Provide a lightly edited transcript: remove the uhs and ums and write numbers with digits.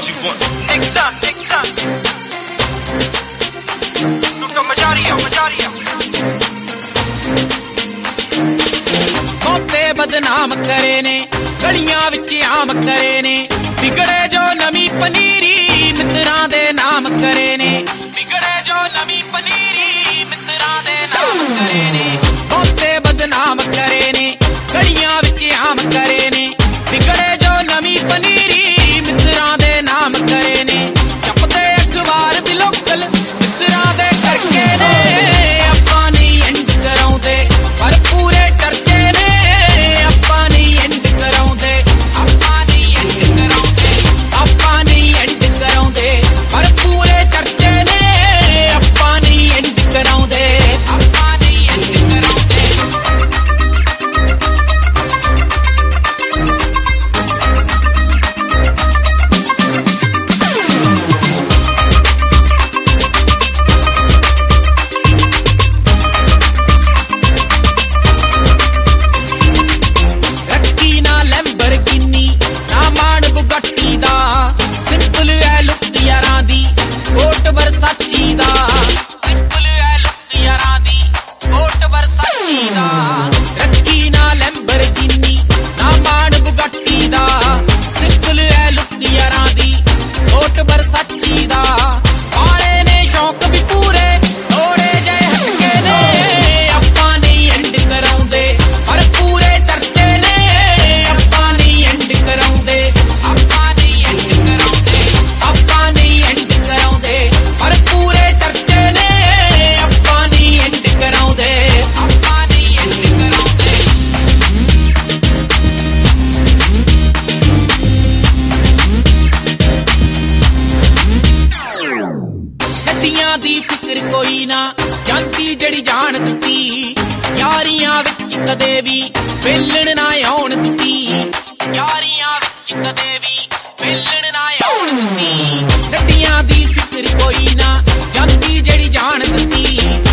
what you want. Nixon. Dr. Majaria. कोते बदनाम करे ने गलियां विच आम करे ने बिगड़े जो नवी पनीरी मित्रां दे नाम करे ने बिगड़े जो नवी पनीरी मित्रां दे नाम करे ने कोते बदनाम करे ने गलियां विच आम करे ने बिगड़े जो नवी पनीरी मित्रां दे नाम करे ने चपते अखबार भी लोकल मित्रां दे करके ने आपां नहीं एंड कराउंदे पर पूरे चर्चे ने आपां नहीं एंड कराउंदे आपां नहीं एंड कराउंदे पर पूरे चर्चे ने आपां नहीं एंड कराउंदे आपां नहीं एंड कराउंदे दी फिक्र कोई ना जानती जड़ी जान दिती यारियां विच कदे भी वेलण ना आउण दिती यारियां विच कदे भी वेलण ना आउण दिती नदियां दी फिक्र कोई ना जानती जड़ी जान दिती